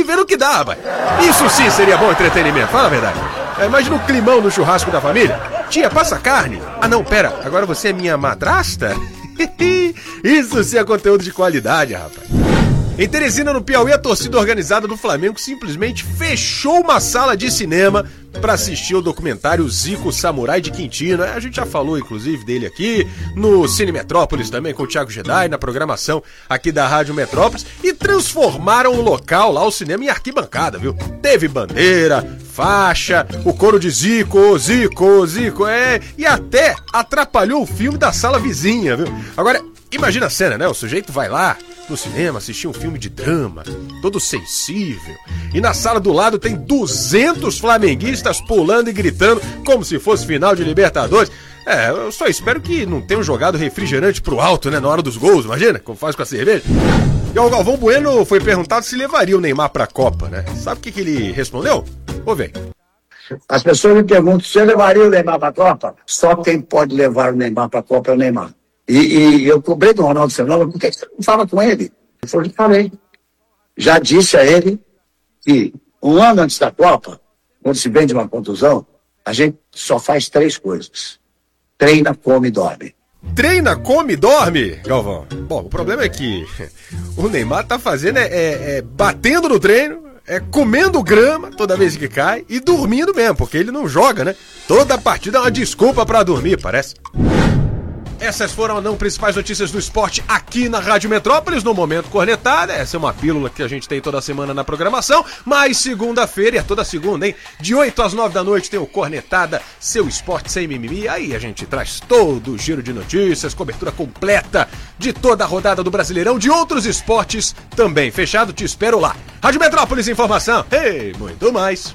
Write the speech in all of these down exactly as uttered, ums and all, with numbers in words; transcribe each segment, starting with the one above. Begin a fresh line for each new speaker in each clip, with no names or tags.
vendo o que dá, rapaz. Isso sim seria bom entretenimento, fala a verdade. É, imagina o climão no churrasco da família. Tia, passa carne. Ah não, pera, agora você é minha madrasta? Isso sim é conteúdo de qualidade, rapaz. Em Teresina, no Piauí, a torcida organizada do Flamengo simplesmente fechou uma sala de cinema para assistir o documentário Zico Samurai de Quintino. A gente já falou, inclusive, dele aqui no Cine Metrópolis também, com o Thiago Jedi, na programação aqui da Rádio Metrópolis, e transformaram o local lá, o cinema, em arquibancada, viu? Teve bandeira, faixa, o coro de Zico, Zico, Zico, é... E até atrapalhou o filme da sala vizinha, viu? Agora, imagina a cena, né? O sujeito vai lá no cinema assistir um filme de drama, todo sensível, e na sala do lado tem duzentos flamenguistas pulando e gritando como se fosse final de Libertadores. É, eu só espero que não tenham jogado refrigerante pro alto, né, na hora dos gols, imagina, como faz com a cerveja. E o Galvão Bueno foi perguntado se levaria o Neymar pra Copa, né? Sabe o que, que ele respondeu? Ô, velho.
As pessoas me perguntam se eu levaria o Neymar pra Copa. Só quem pode levar o Neymar pra Copa é o Neymar. E, e eu cobrei do Ronaldo Fenômeno, por que você não fala com ele? Eu falei, falei. Já disse a ele que um ano antes da Copa, quando se vem de uma contusão, a gente só faz três coisas. Treina, come e dorme.
Treina, come e dorme, Galvão? Bom, o problema é que o Neymar tá fazendo é, é, é batendo no treino, é comendo grama toda vez que cai e dormindo mesmo, porque ele não joga, né? Toda partida é uma desculpa pra dormir, parece. Essas foram as não principais notícias do esporte aqui na Rádio Metrópolis, no Momento Cornetada. Essa é uma pílula que a gente tem toda semana na programação, mas segunda-feira, e é toda segunda, hein? De oito às nove da noite tem o Cornetada, seu esporte sem mimimi. Aí a gente traz todo o giro de notícias, cobertura completa de toda a rodada do Brasileirão, de outros esportes também. Fechado? Te espero lá. Rádio Metrópolis, informação, e hey, muito mais.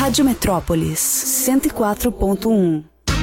Rádio Metrópolis, cento e quatro ponto um.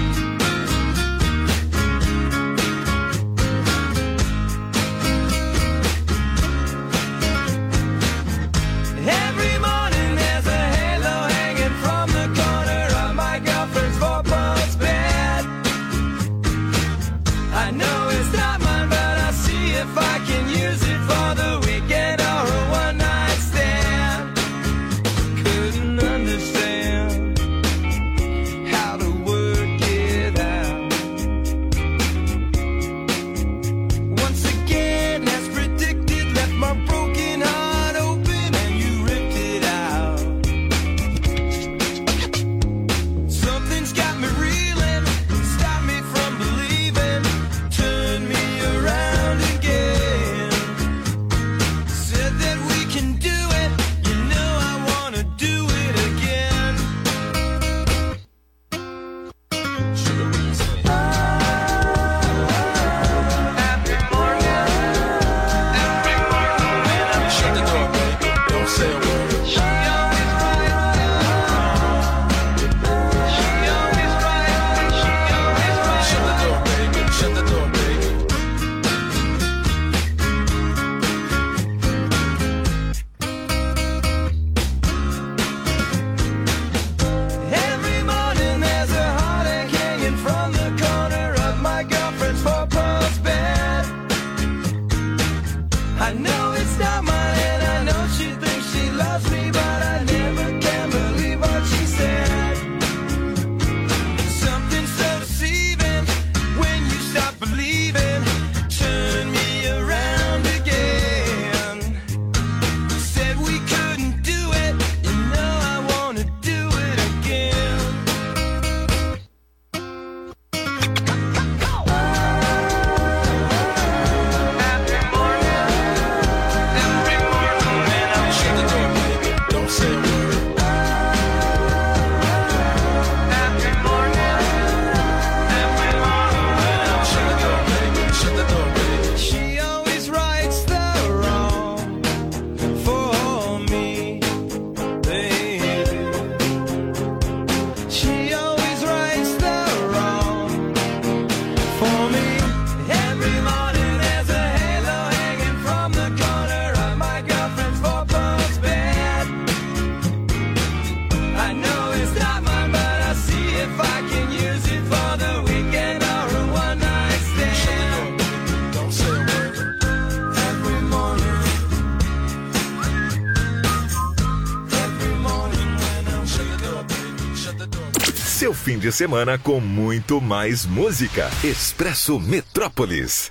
Seu fim de semana com muito mais música. Expresso Metrópolis.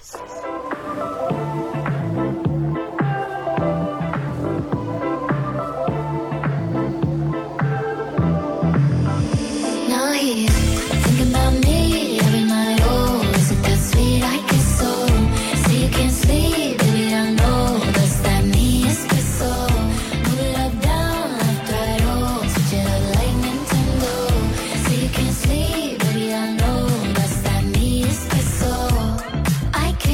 I can't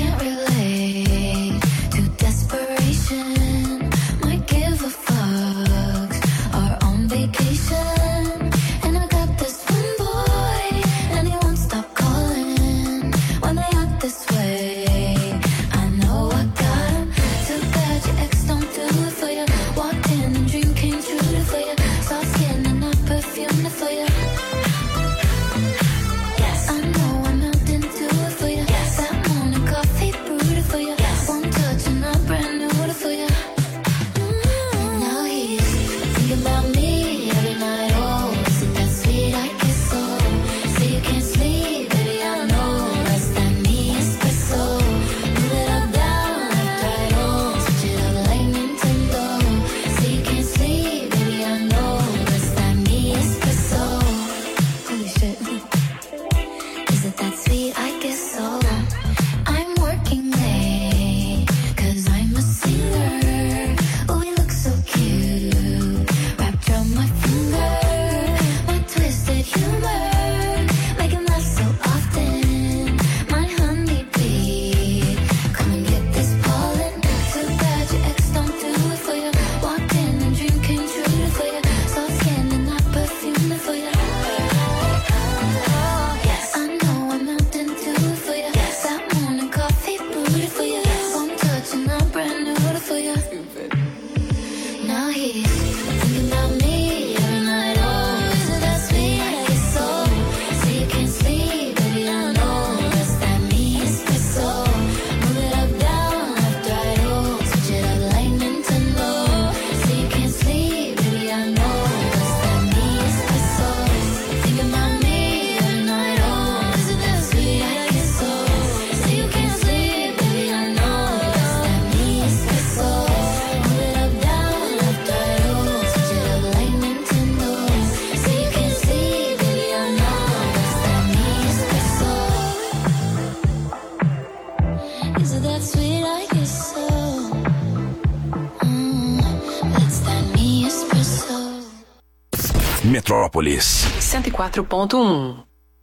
Metrópolis
cento e quatro ponto um.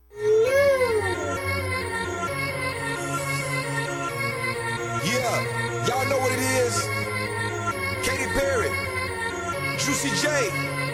Yeah, y'all know what it is. Katy Perry, Juicy J.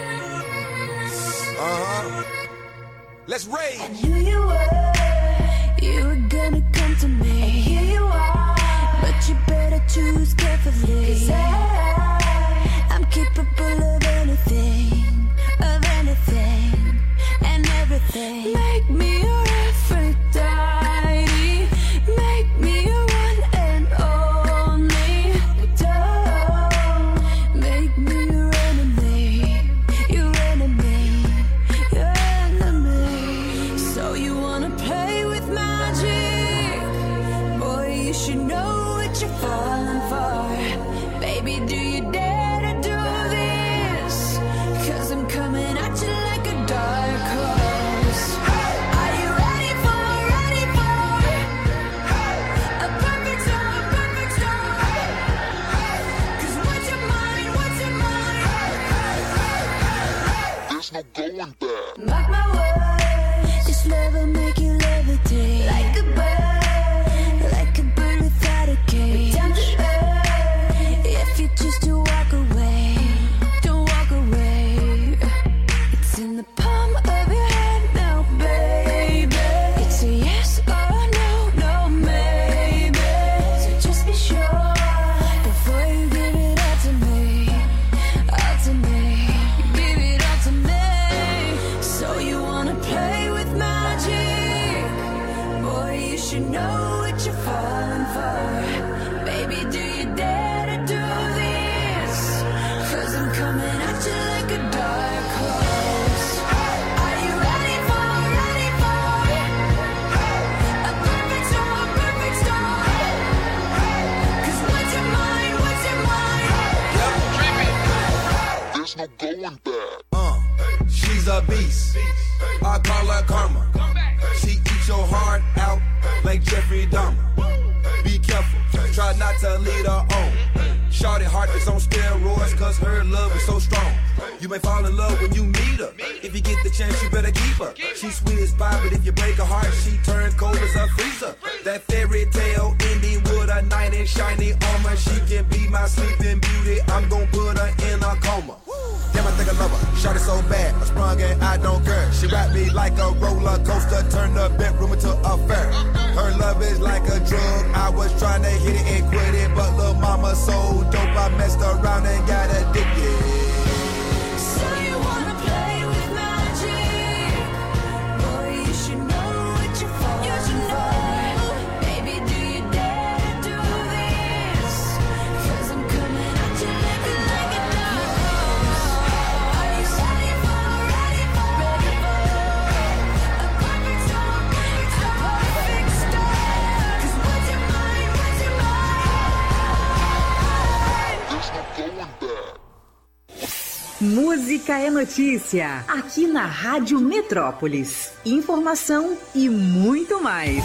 Uh-huh. Let's rage.
I knew you were, you were gonna come to me. And here you are, but you better choose carefully. 'Cause I, I'm capable of anything, of anything, and everything. Make me your Aphrodite, make me your one and only. Don't make me your enemy, your enemy, your enemy. So you wanna play with magic? Boy, you should know what you're falling for. Baby, do you dare to do this? 'Cause I'm coming at you like a dark horse. Are you ready for, ready for a perfect storm, perfect storm? 'Cause what's your mind, what's your mind?
There's no going back.
Mark my words, this love will make you levitate like a bird, like a bird without a cage. Down to earth, if you choose to walk away, don't walk away. It's in the palm of your hand now, baby. It's a yes or no, no maybe. So just be sure before you give it all to me, all to me, give it all to me. So you wanna play with magic? Boy, you should know what you're falling for. Baby, do you dare to do this? 'Cause I'm coming at you like a dark horse. Are you ready for, ready for a perfect storm, perfect storm? 'Cause what's your mind, what's your mind?
There's no going back.
Uh, she's a beast. I call her karma. She eats your heart out like Jeffrey Dahmer. Be careful, try not to lead her on. Shorty heart is on steroids, 'cause her love is so strong. You may fall in love when you meet her. If you get the chance, you better keep her. She's sweet as pie, but if you break her heart, she turns cold as a freezer. That fairy tale ending with a knight in shiny armor. She can be my sleeping beauty. I'm gon' put her in a coma. Damn, I think I love her. Shot it so bad, I sprung and I don't care. She wrapped me like a roller coaster, turned the bedroom into a fair. Her love is like a drug. I was trying to hit it and quit it, but lil' mama so dope, I messed around and got addicted.
So you wanna play with magic? Boy, you should know what you're falling for. Baby, do you dare to do this? 'Cause I'm coming at you like a, like a dark horse. Are you ready for, ready for, ready for a perfect storm, a perfect storm? 'Cause what's your mind, what's your mind?
There's no going back.
Música é notícia, aqui na Rádio Metrópolis. Informação e muito mais.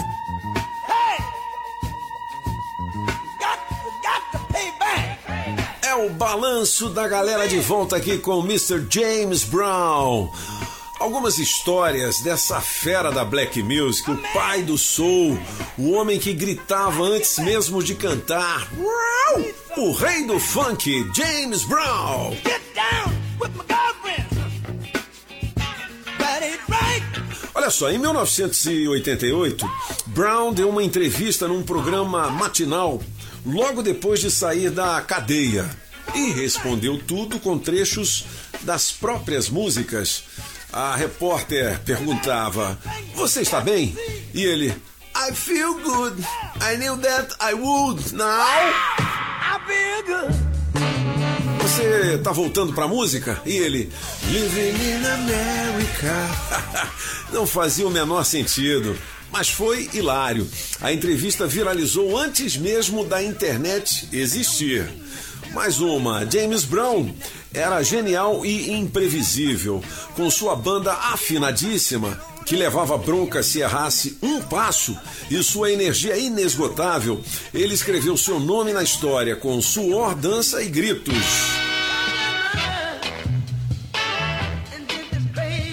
É o balanço da galera de volta aqui com mister James Brown. Algumas histórias dessa fera da Black Music, o pai do soul, o homem que gritava antes mesmo de cantar. O rei do funk, James Brown.
Get down with my girlfriend. That ain't right.
Olha só, em mil novecentos e oitenta e oito, Brown deu uma entrevista num programa matinal logo depois de sair da cadeia e respondeu tudo com trechos das próprias músicas. A repórter perguntava: "Você está bem?" E ele: "I feel good. I knew that I would now."
I feel good.
"Você tá voltando pra música?" E ele: "Living in America." Não fazia o menor sentido, mas foi hilário. A entrevista viralizou antes mesmo da internet existir. Mais uma, James Brown era genial e imprevisível, com sua banda afinadíssima, que levava bronca se errasse um passo, e sua energia inesgotável. Ele escreveu seu nome na história com suor, dança e gritos.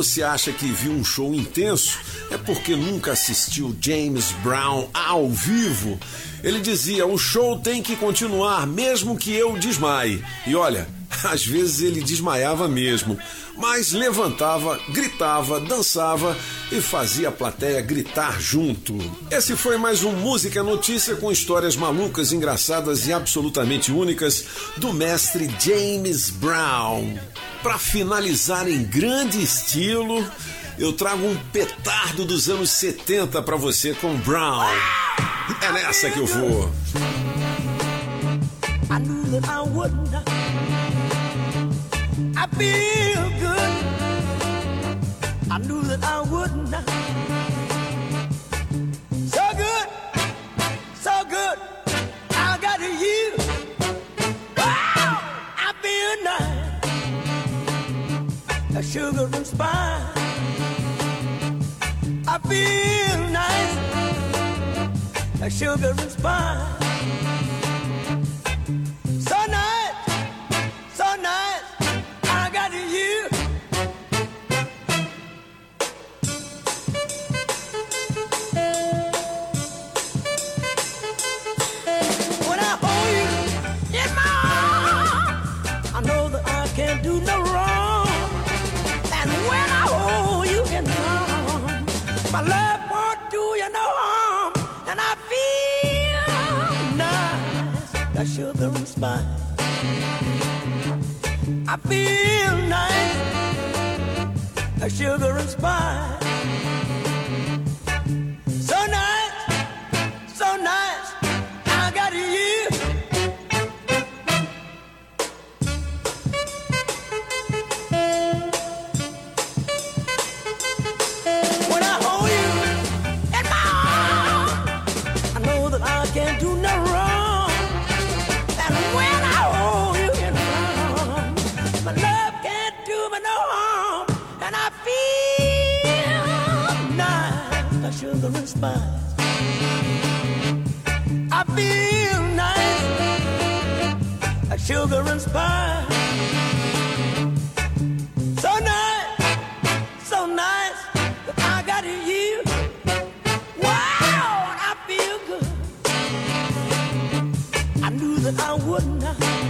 você acha que viu um show intenso, é porque nunca assistiu James Brown ao vivo. Ele dizia, o show tem que continuar, mesmo que eu desmaie. E olha, às vezes ele desmaiava mesmo, mas levantava, gritava, dançava e fazia a plateia gritar junto. Esse foi mais um Música Notícia com histórias malucas, engraçadas e absolutamente únicas do mestre James Brown. Para finalizar em grande estilo, eu trago um petardo dos anos setenta para você com Brown. É nessa que eu vou.
I knew that I wouldn't. I feel good. I knew that I wouldn't. So good, so good. I got you. Wow, I feel nice. A sugar and spice. I feel nice. A sugar and spice. So nice, so nice, I got you. When I hold you in my arms, I know that I can't do no wrong. And when I hold you in my arms, my love won't do you no harm. And I feel nice, that sugar and spice. I feel nice, that sugar and spice. So nice, so nice, I got you. When I hold you in my arms, I know that I can't do no wrong. And when I hold you in my arms, my love can't do me no harm. And I feel nice, like sugar and spice. I feel nice, like sugar and spice. So nice, so nice, that I got you. Wow, and I feel good. I knew that I wouldn't.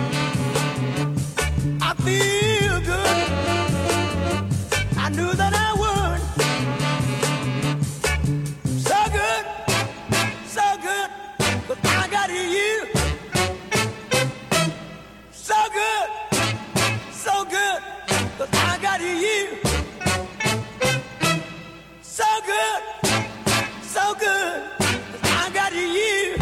I feel good. I knew that I would. So good, so good, but I got you. So good, so good, but I got you. So good, so good, but I got you.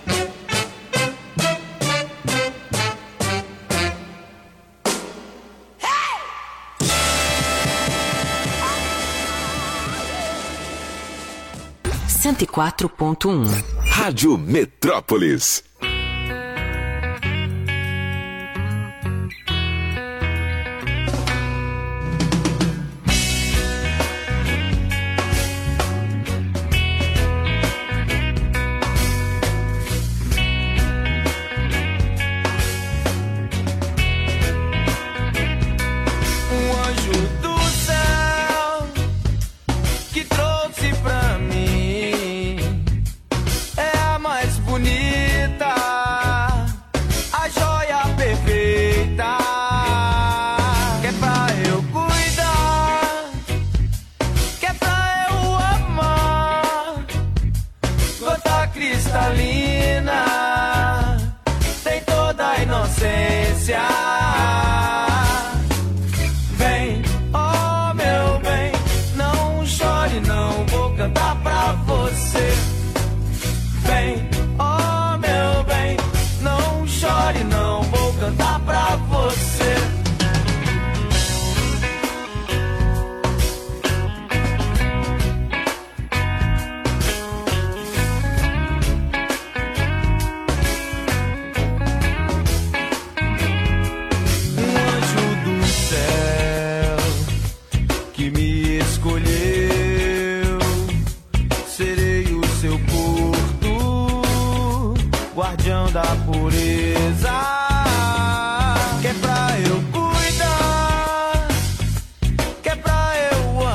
cento e quatro ponto um.
Rádio Metrópolis.
Que é pra eu cuidar, que é pra eu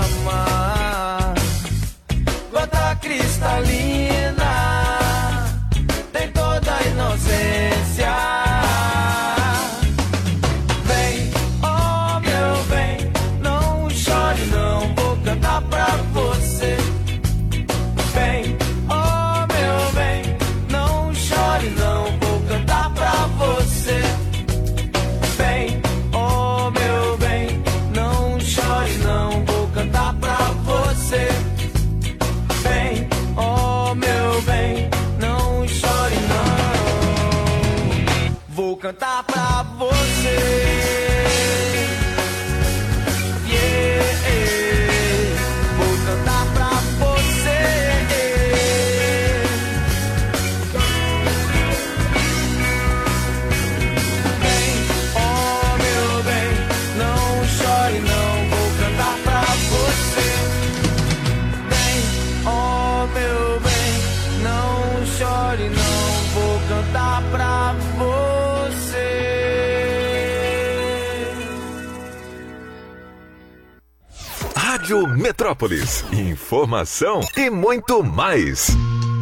cantar pra você. Yeah, vou cantar pra você. Bem, oh meu bem, não chore não, vou cantar pra você. Bem, oh meu bem, não chore não, vou cantar pra você.
Rádio Metrópolis. Informação e muito mais.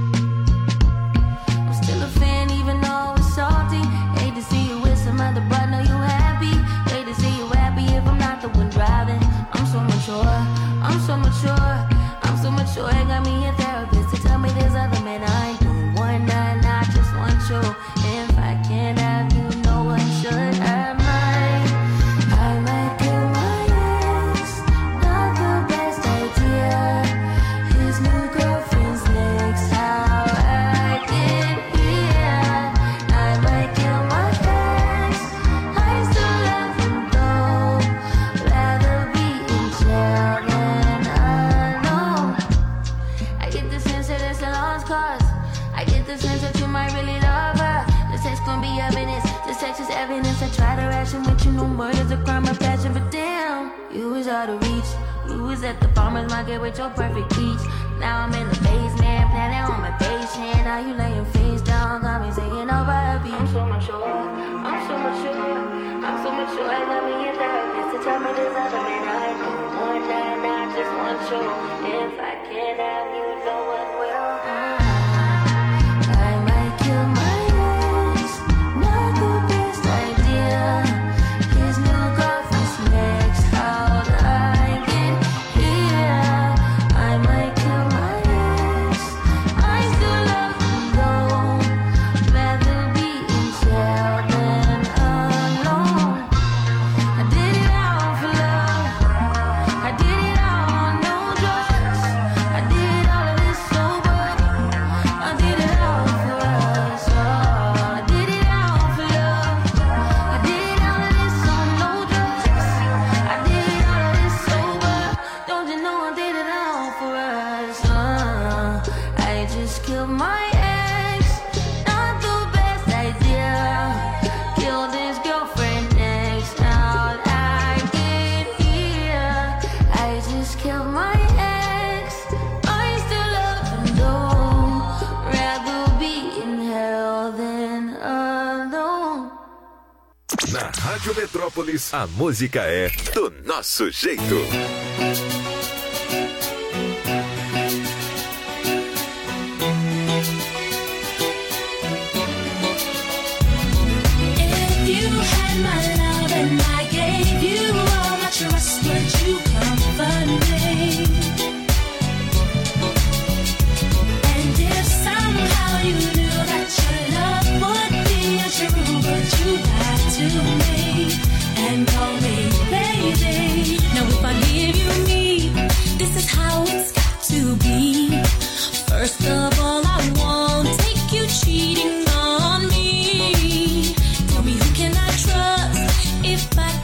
I'm still a fan even though it's salty. Hate to see you with some other, but know you happy. Hate to see you happy if I'm not the one driving. I'm so mature, I'm so mature, I'm so mature. It got me a therapist to tell me there's other men I ain't doing one night, I just want you. If I can't have you, no one should have mine. I might kill my ex, not the best idea. His new girlfriend's next, how I get here. I might kill my ex, I still love him though. Rather be in jail than alone. I get the sense that it's a lost cause. I get the sense that you might really love her. This text gon' be evidence, this text is evidence. I try to ration with you, no murder's a crime of passion. But damn, you was out of reach. You was at the farmer's market with your perfect peach. Now I'm in the basement, planning on my patient. Now you laying face down, got me singing over a beat. I'm so mature, I'm so mature, I'm so mature. I got me a therapist to tell me there's other men I know. One night, I just want you. If I can't have you, no one will. I might kill my ex, not the best idea. His new girlfriend's next, how'd I get here? I might kill my ex, I still love him though. Rather be in jail than alone. I did it all for love, I did it all on no drugs. I did all of this sober, I did it all for us. Oh, I did it all for love, I did all of this on no drugs. I did all of this sober, don't you know I did it all for us. Uh, I just killed my ex, not the best idea. Killed his girlfriend next, how'd I get here? I just killed my ex, I still love him though. Rather be in hell than alone.
Na Rádio Metrópolis, a música é do nosso jeito.
If you had my love and I gave you all my trust, would you comfort me? And if somehow you knew that your love would be untrue, would you lie to me and call me baby? Now if I give you me, this is how it's got to be. First of all, I won't take you cheating on me. Tell me who can I trust if I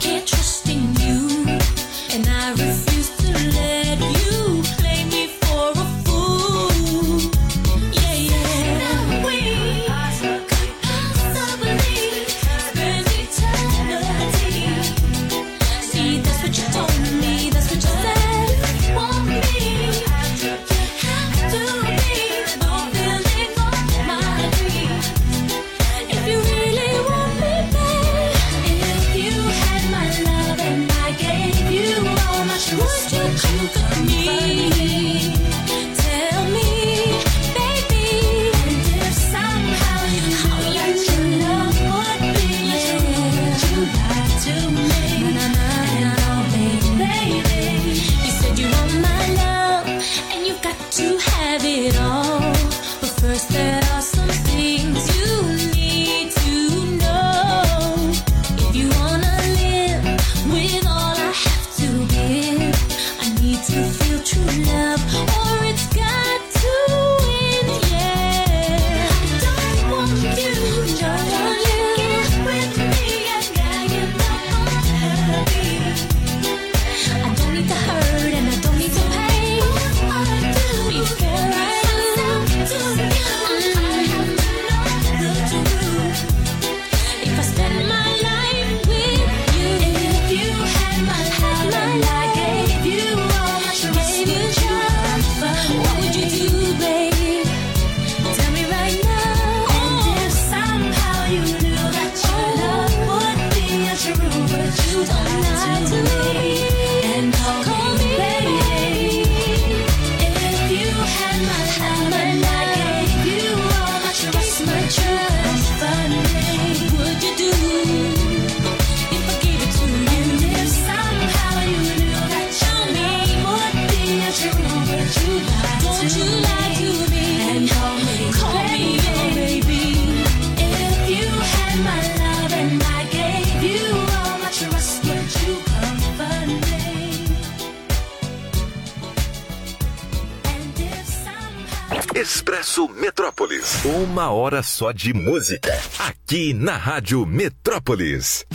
Expresso Metrópolis. Uma hora só de música. Aqui na Rádio Metrópolis.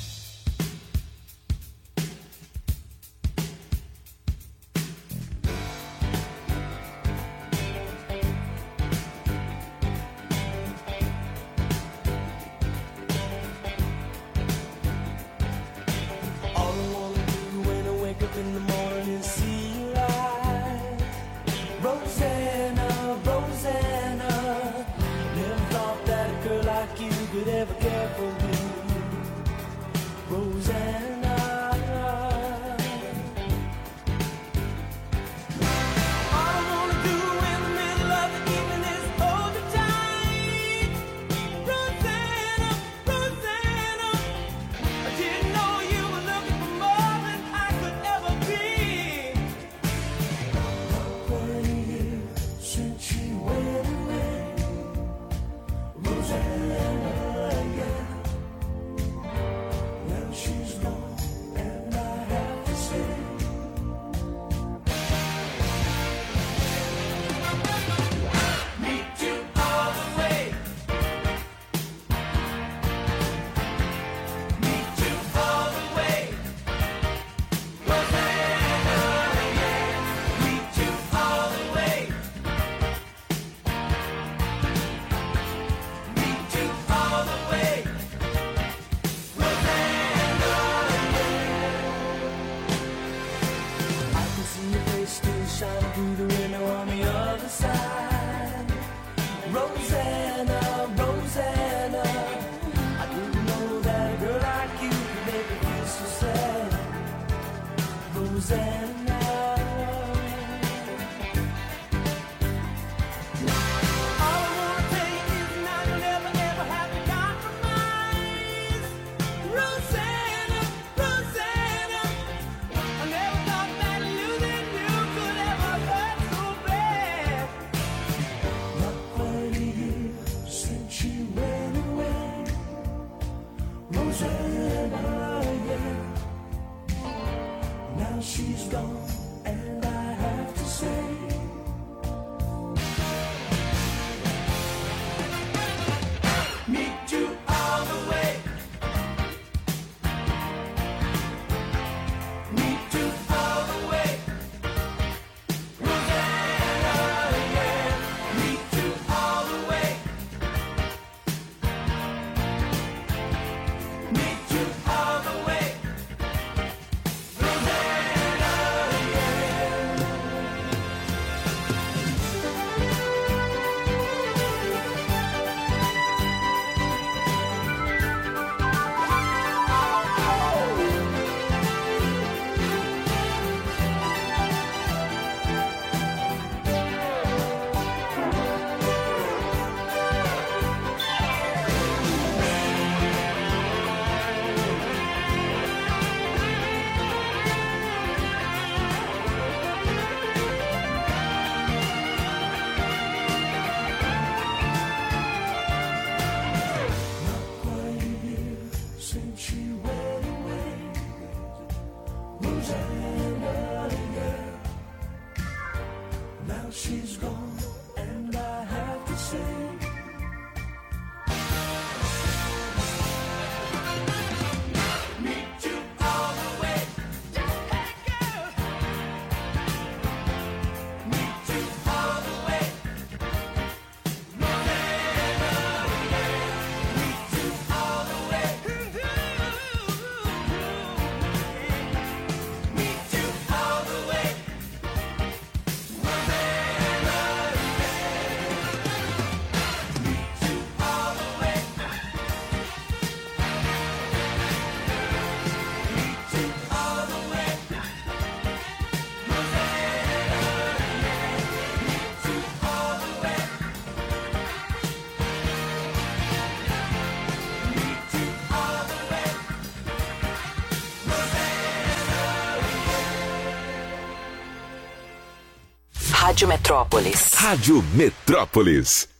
Rádio Metrópolis.
Rádio Metrópolis.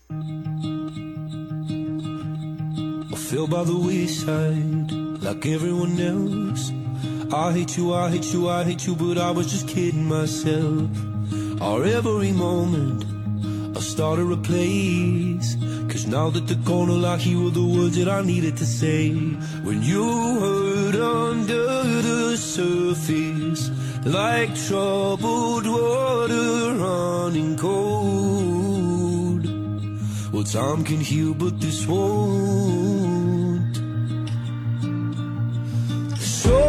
I fell by the wayside like everyone else. I hate you, I hate you, I hate you, but I was just kidding myself. Our every moment I'll start a place. Cause now that they're gone, all I hear were the words that I needed to say. When you hurt under the surface, like troubled water running cold. Well, time can heal, but this won't. So,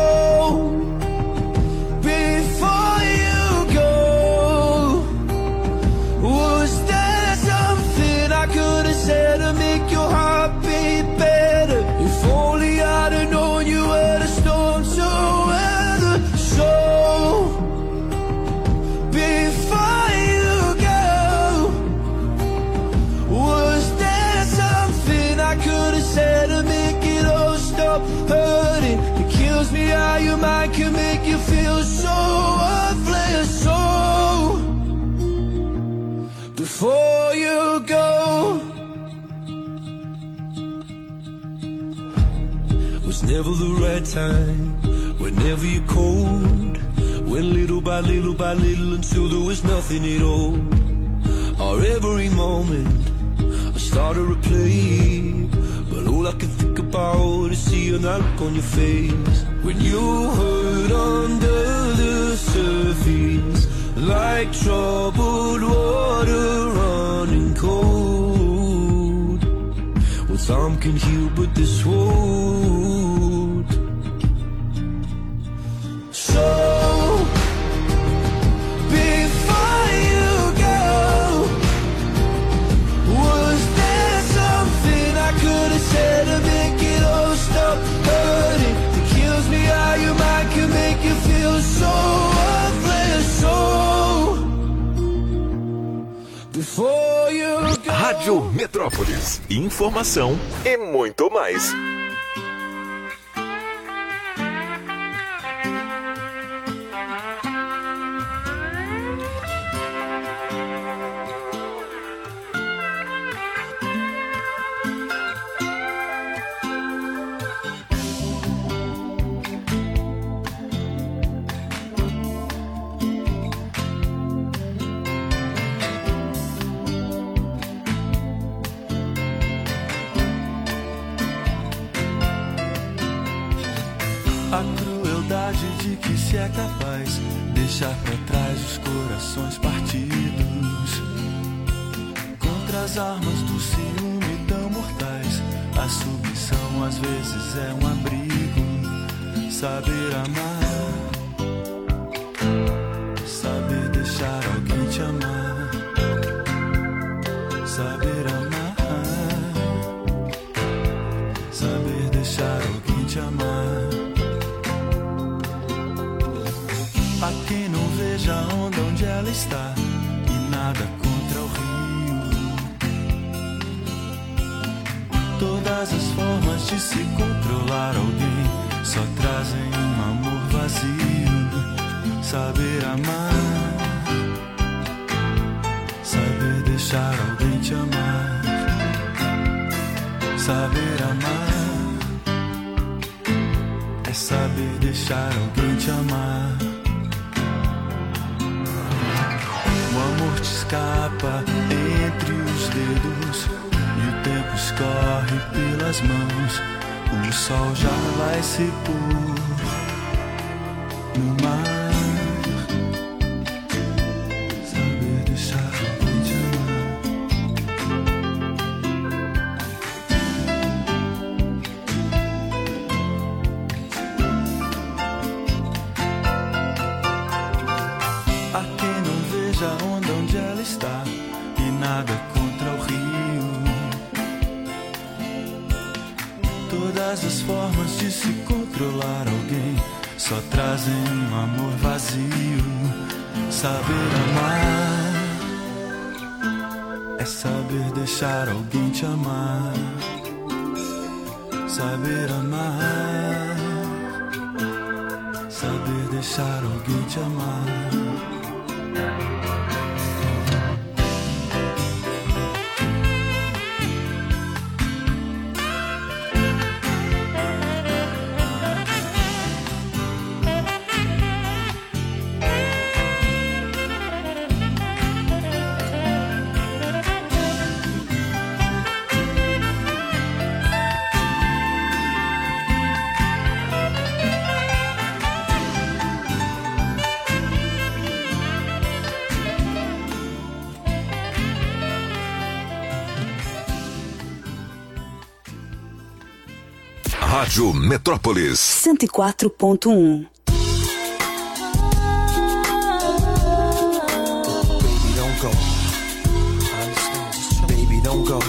before you go, was there something I could have said to make your heart beat better? If only I'd have known you were the storm to weather. So, before you go, was there something I could have said to make it all stop hurting? It kills me how your mind can make you feel so worthless. So, before you go, was never the right time. Whenever you're cold, went little by little by little until there was nothing at all. Or every moment I started to play, but all I can think about is seeing that look on your face. When you hurt under the surface, like troubled water running cold. Well, time can heal, but this won't. So, before you go, was there something I could have said to make it all stop hurting? It kills me how your mind can make you feel so worthless. So, before you go.
Rádio Metrópolis. Informação e muito mais.
A crueldade de que se é capaz deixar pra trás os corações partidos. Contra as armas do ciúme tão mortais, a submissão às vezes é um abrigo. Saber amar, saber deixar alguém te amar. Saber amar, saber deixar alguém te amar. A quem não veja a onda onde ela está, e nada contra o rio. Todas as formas de se controlar alguém só trazem um amor vazio. Saber amar, saber deixar alguém te amar. Saber amar é saber deixar alguém te amar. O amor te escapa entre os dedos e o tempo escorre pelas mãos. O sol já vai se pôr no mar. Saber deixar alguém te amar. A quem não veja a onda onde ela está e nada contra o rio. Todas as formas de se controlar alguém só trazem um amor vazio. Saber amar é saber deixar alguém te amar. Saber amar, saber deixar alguém te amar.
Rádio Metrópolis.
cento e quatro ponto um.
Baby, don't go. I understand. Baby, don't go.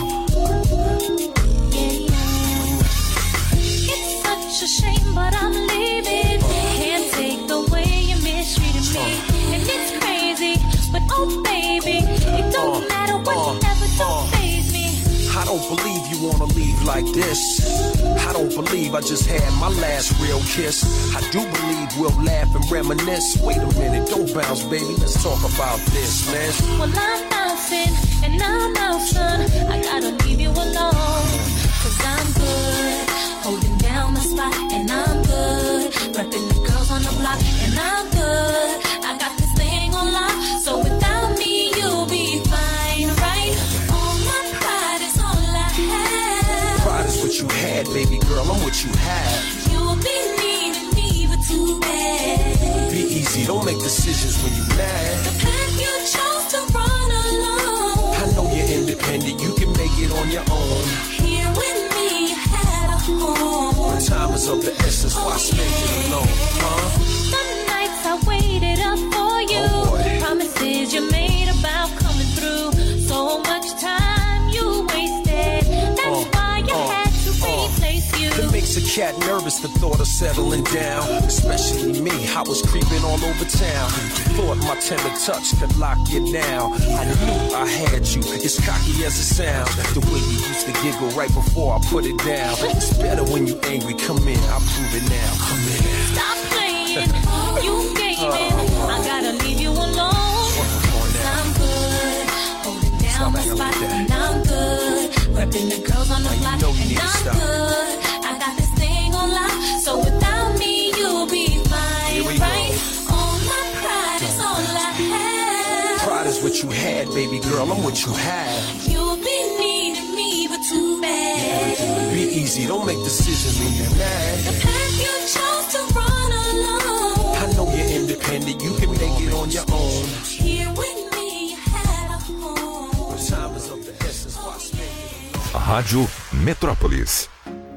It's such a shame, but I'm leaving. Can't take the way you mistreated me. And it's crazy, but oh baby, it don't matter whatever, don't faze me.
I don't believe you wanna leave like this. I don't believe I just had my last real kiss. I do believe we'll laugh and reminisce. Wait a minute, don't bounce, baby. Let's talk about this, man.
Well, I'm bouncing and I'm out, son. I gotta leave you alone. Cause I'm good, holding down my spot, and I'm good. Repping the girls on the block, and I'm good. I got this thing on lock, so without me, you'll be fine, right? All my pride is all I have.
Pride is what you had, baby girl. I'm what you have.
You'll be needing me, but too bad.
Be easy, don't make decisions when you're mad.
The path you chose to run alone.
I know you're independent, you can make it on your own.
Here with me, you had a home.
When time is of the essence, why spend it alone, huh?
Some nights I waited up for you.
Oh,
promises you made about coming through. So much time you wasted. That's
Uh,
why you
uh,
had to
uh.
replace you.
It makes a cat nervous, the thought of settling down. Especially me, I was creeping all over town. Thought my tender touch could lock you down. I knew I had you, as cocky as it sounds. The way you used to giggle right before I put it down. It's better when you angry, come in, I'll prove it now. Come in.
Stop playing, you gaming. I gotta leave you alone. Cause I'm good, holding down my spot, and I'm good. Repping the girls on the block, and I'm good. I got this thing on lock, so without me you'll be fine, right? All my pride is all I have.
Pride is what you had, baby girl, I'm what you have.
You'll be needing me, but too bad.
Be easy, don't make decisions when you're mad.
The path you chose to run alone.
I know you're independent, you can make it on your own.
Here with me, you had a home.
When time is of the essence, why spend it alone?
Rádio Metrópolis.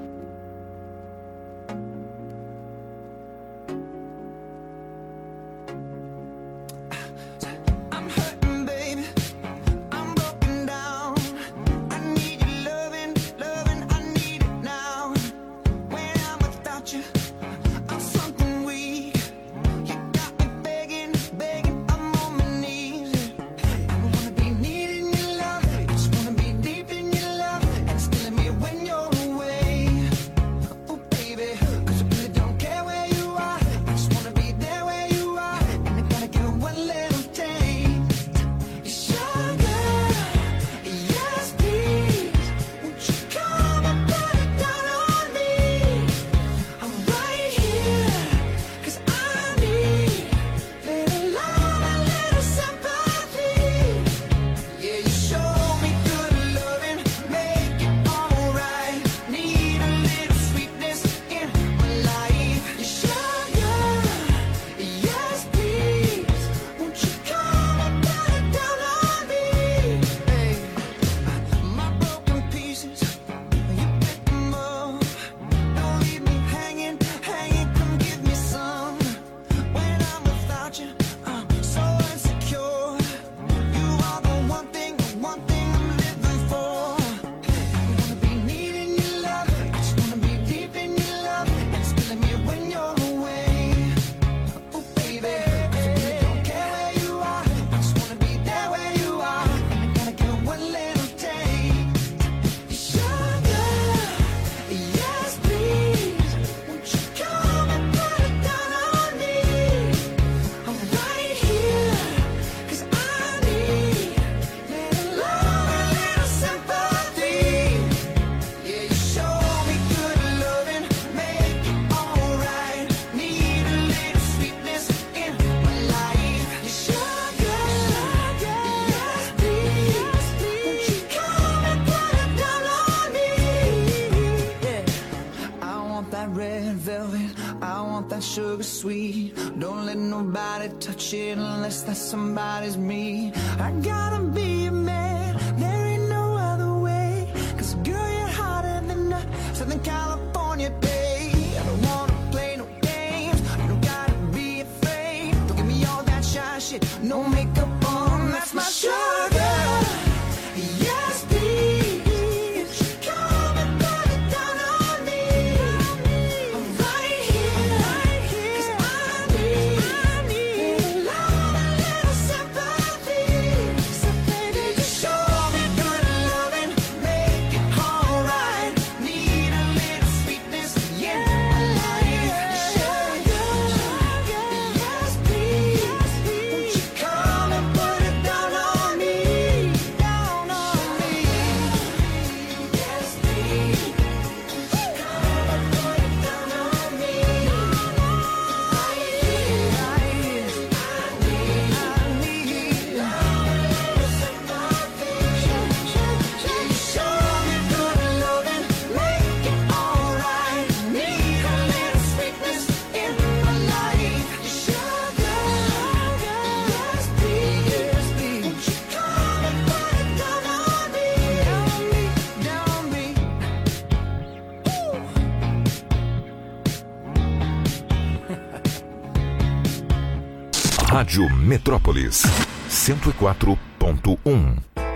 Sugar sweet, don't let nobody touch it unless that somebody's me. I gotta be a man, there ain't no other way. Cause girl, you're hotter than a Southern California day.
Rádio Metrópolis cento e quatro ponto um.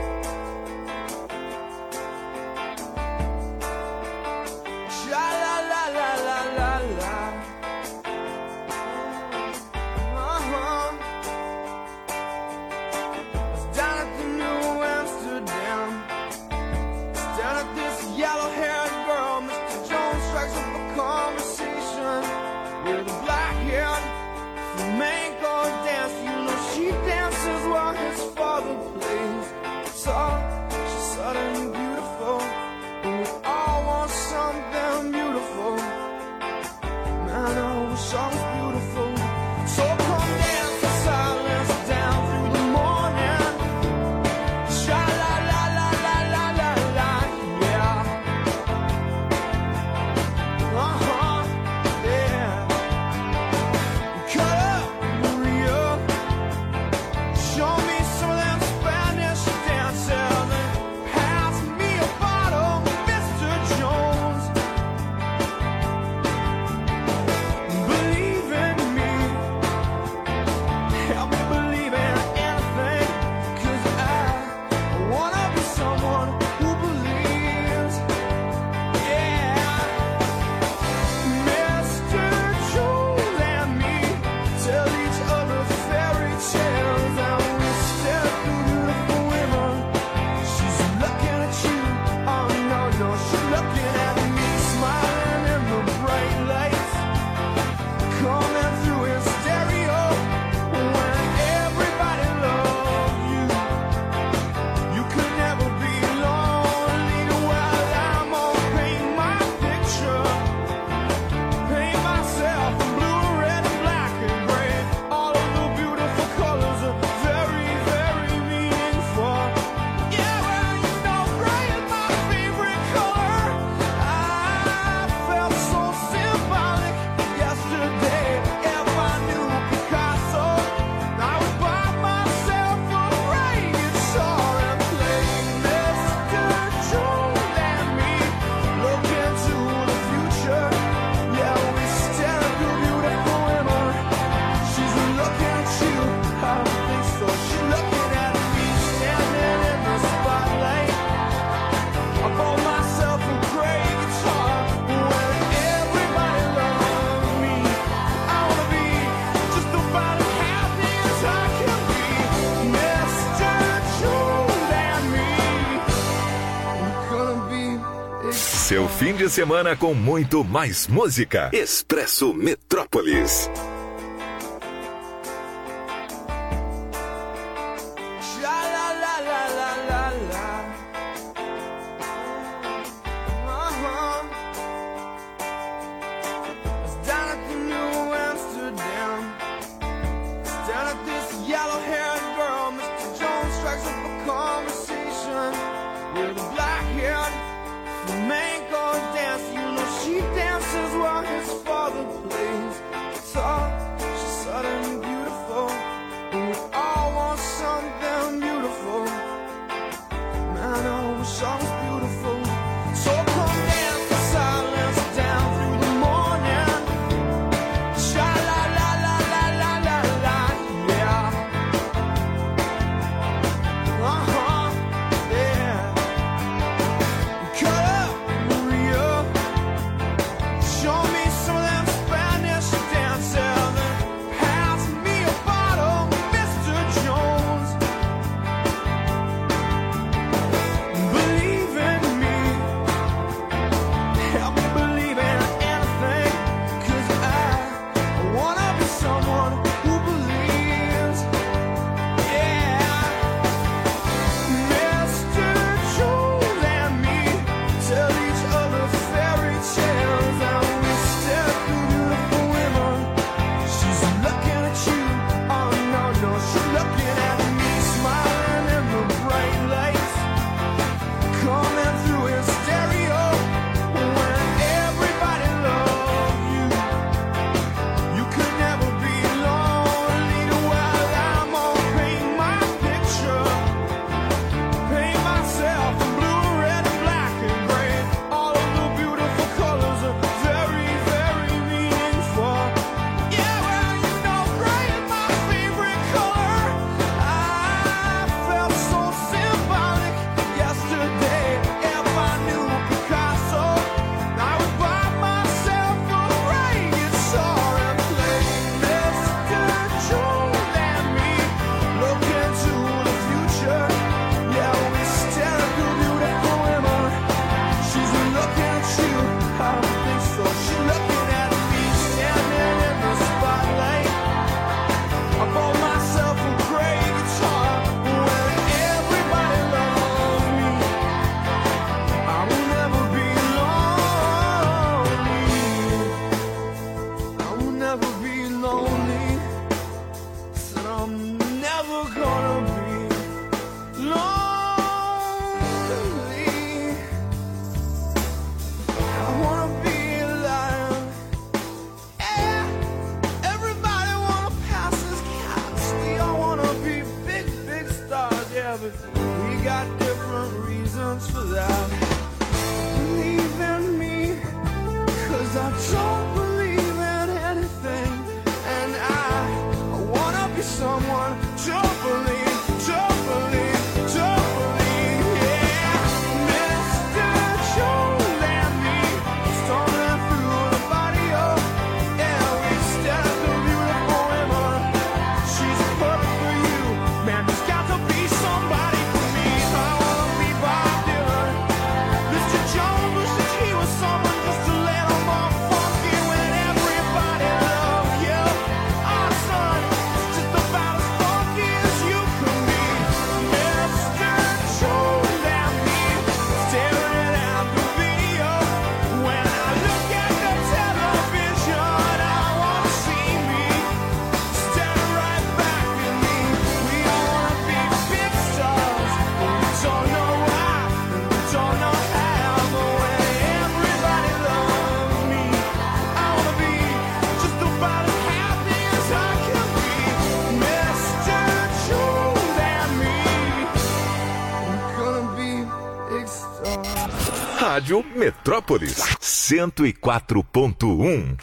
Seu fim de semana com muito mais música. Expresso Metrópolis.
Show me some of them Spanish dancing. Pass
Rádio Metrópolis cento e quatro ponto um.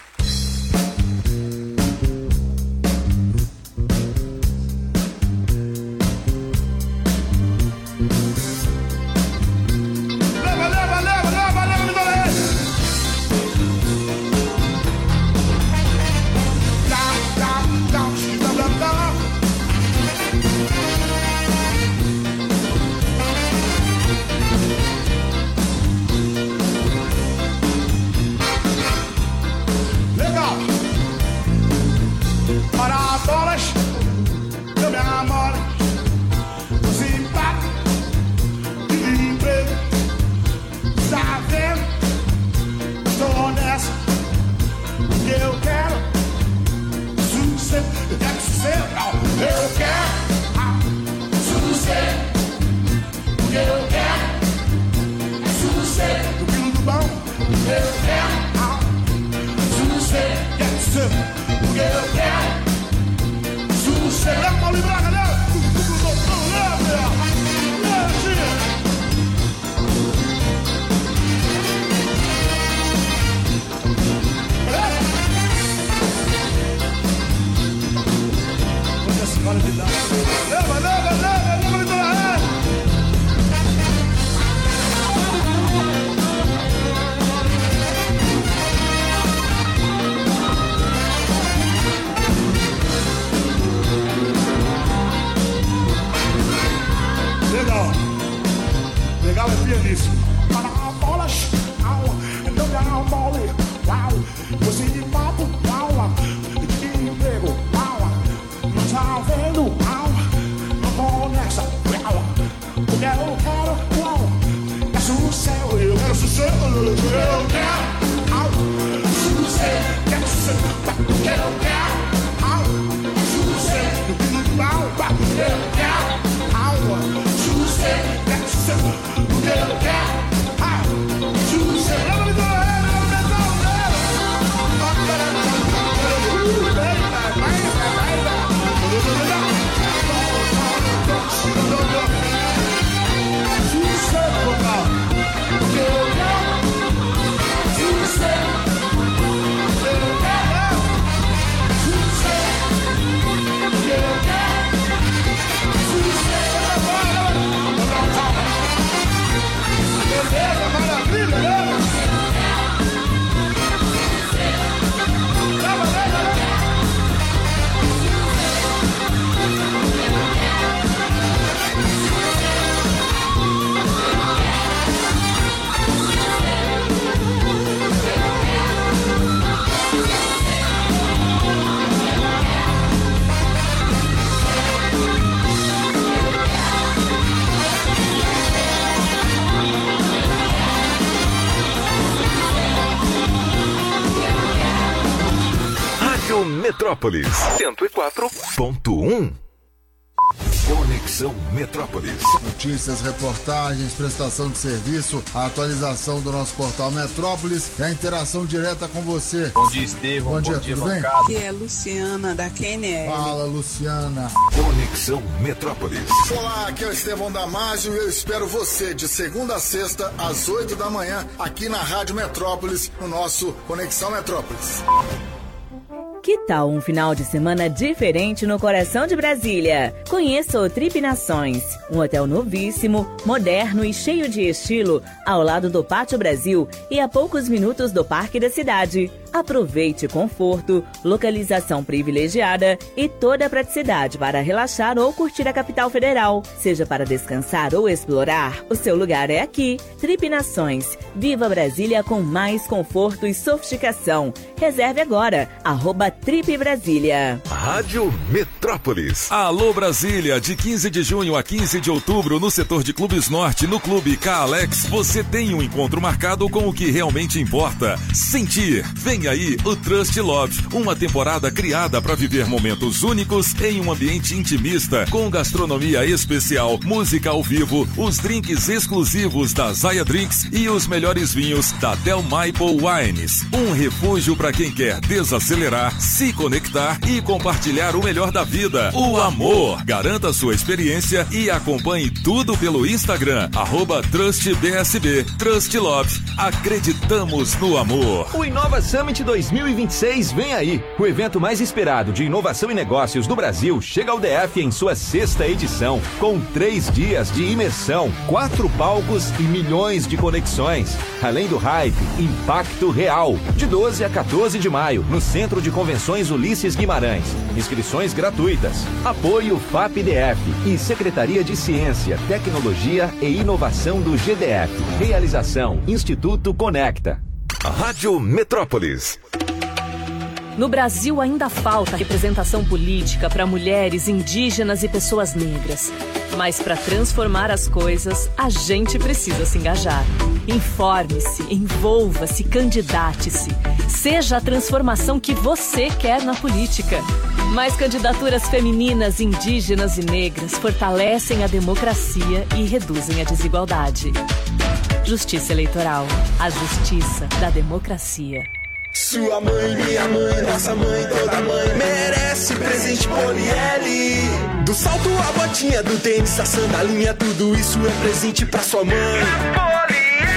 Metrópolis cento e quatro ponto um. Conexão Metrópolis.
Notícias, reportagens, prestação de serviço, a atualização do nosso portal Metrópolis e a interação direta com você.
Bom dia, Estevão.
Bom dia,
Bom dia,
tudo bem?
Aqui é Luciana, da Q N L.
Fala, Luciana.
Conexão Metrópolis.
Olá, aqui é o Estevão Damasio e eu espero você de segunda a sexta, às oito da manhã, aqui na Rádio Metrópolis, no nosso Conexão Metrópolis.
Que tal um final de semana diferente no coração de Brasília? Conheça o Trip Nações, um hotel novíssimo, moderno e cheio de estilo, ao lado do Pátio Brasil e a poucos minutos do Parque da Cidade. Aproveite conforto, localização privilegiada e toda a praticidade para relaxar ou curtir a capital federal. Seja para descansar ou explorar, o seu lugar é aqui. Trip Nações. Viva Brasília com mais conforto e sofisticação. Reserve agora, arroba Trip Brasília.
Rádio Metrópolis.
Alô Brasília, de quinze de junho a quinze de outubro, no setor de Clubes Norte, no Clube K-Alex, você tem um encontro marcado com o que realmente importa. Sentir. Vem Vem aí o Trust Love, uma temporada criada para viver momentos únicos em um ambiente intimista, com gastronomia especial, música ao vivo, os drinks exclusivos da Zaya Drinks e os melhores vinhos da Del Maple Wines. Um refúgio para quem quer desacelerar, se conectar e compartilhar o melhor da vida, o amor. Garanta sua experiência e acompanhe tudo pelo Instagram, arroba TrustBSB. Trust Love. Acreditamos no amor.
O Inova Summit dois mil e vinte e seis vem aí. O evento mais esperado de inovação e negócios do Brasil chega ao D F em sua sexta edição, com três dias de imersão, quatro palcos e milhões de conexões. Além do hype, impacto real. De doze a quatorze de maio, no Centro de Convenções Ulisses Guimarães. Inscrições gratuitas. Apoio F A P D F e Secretaria de Ciência, Tecnologia e Inovação do G D F. Realização Instituto Conecta.
Rádio Metrópolis.
No Brasil ainda falta representação política para mulheres, indígenas e pessoas negras. Mas para transformar as coisas, a gente precisa se engajar. Informe-se, envolva-se, candidate-se. Seja a transformação que você quer na política. Mais candidaturas femininas, indígenas e negras fortalecem a democracia e reduzem a desigualdade. Justiça Eleitoral. A justiça da democracia.
Sua mãe, minha mãe, nossa mãe, toda mãe merece presente Poliele. Do salto à botinha, do tênis à sandalinha, tudo isso é presente pra sua mãe.